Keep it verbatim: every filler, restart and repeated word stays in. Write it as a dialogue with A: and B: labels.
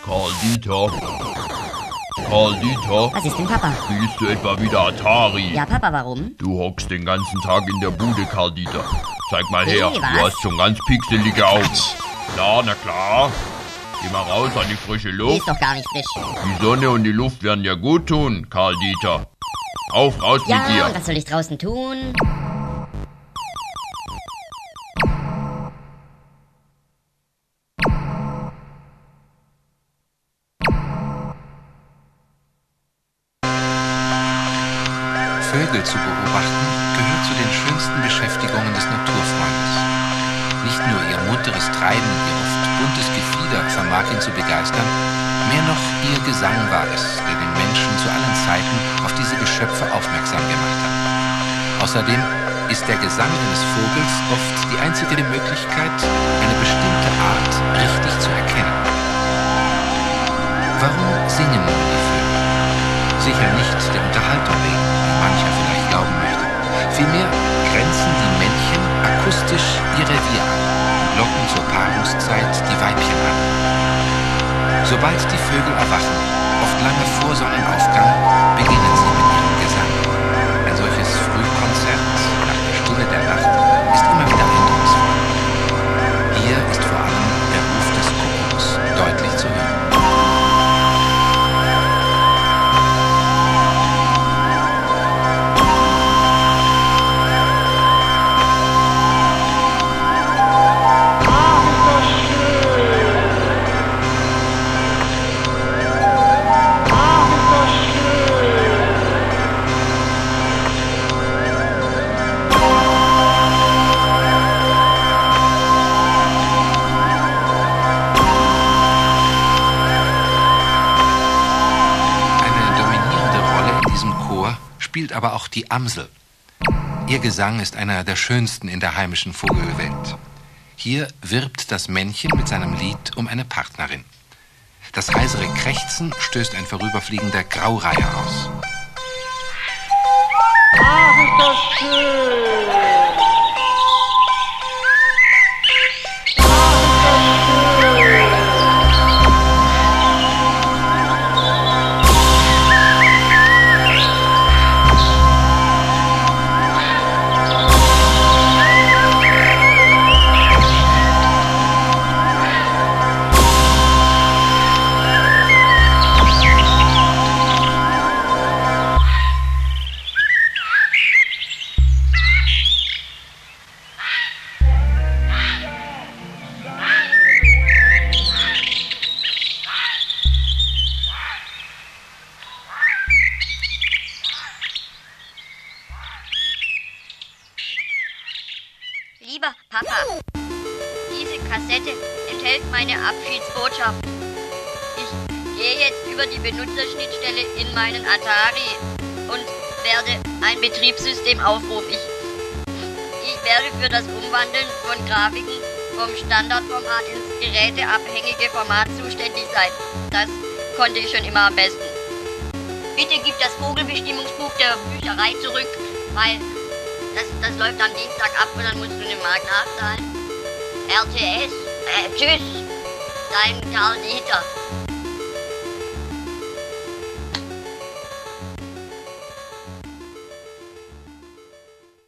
A: Karl-Dieter? Karl-Dieter?
B: Was ist denn, Papa?
A: Spielst du etwa wieder Atari?
B: Ja, Papa, warum?
A: Du hockst den ganzen Tag in der Bude, Karl-Dieter. Zeig mal her,
B: Hey,
A: du
B: was?
A: hast schon ganz pixelige Augen. Klar, na klar. Geh mal raus an die frische
B: Die
A: Luft.
B: ist doch gar nicht frisch.
A: Die Sonne und die Luft werden dir gut tun, Karl-Dieter. Auf, raus
B: Ja,
A: mit dir.
B: und was soll ich draußen tun?
C: Vögel zu beobachten gehört zu den schönsten Beschäftigungen des Naturfreundes. Nicht nur ihr munteres Treiben, ihr oft buntes Gefieder vermag ihn zu begeistern, mehr noch ihr Gesang war es, der den Menschen zu allen Zeiten auf diese Geschöpfe aufmerksam gemacht hat. Außerdem ist der Gesang eines Vogels oft die einzige Möglichkeit, eine bestimmte Art richtig zu erkennen. Warum singen nun die Vögel? Sicher nicht der Unterhaltung wegen, wie mancher vielleicht glauben möchte. Vielmehr grenzen die Männchen akustisch ihr Revier an und locken zur Paarungszeit die Weibchen an. Sobald die Vögel erwachen, oft lange vor Sonnenaufgang, beginnen sie mit ihrem Gesang. Ein solches Frühkonzert nach der Stille der Nacht ist immer wieder eindrucksvoll. Hier ist vor allem der Ruf des Kuckucks deutlich zu hören. Spielt aber auch die Amsel. Ihr Gesang ist einer der schönsten in der heimischen Vogelwelt. Hier wirbt das Männchen mit seinem Lied um eine Partnerin. Das heisere Krächzen stößt ein vorüberfliegender Graureiher aus.
D: Ach, ist das schön!
E: Lieber Papa, diese Kassette enthält meine Abschiedsbotschaft. Ich gehe jetzt über die Benutzerschnittstelle in meinen Atari und werde ein Betriebssystem aufrufen. Ich, ich werde für das Umwandeln von Grafiken vom Standardformat ins geräteabhängige Format zuständig sein. Das konnte ich schon immer am besten. Bitte gib das Vogelbestimmungsbuch der Bücherei zurück, weil das, das läuft am Dienstag ab und dann musst du eine Mark nachzahlen. R T S, äh, tschüss, dein Karl-Dieter.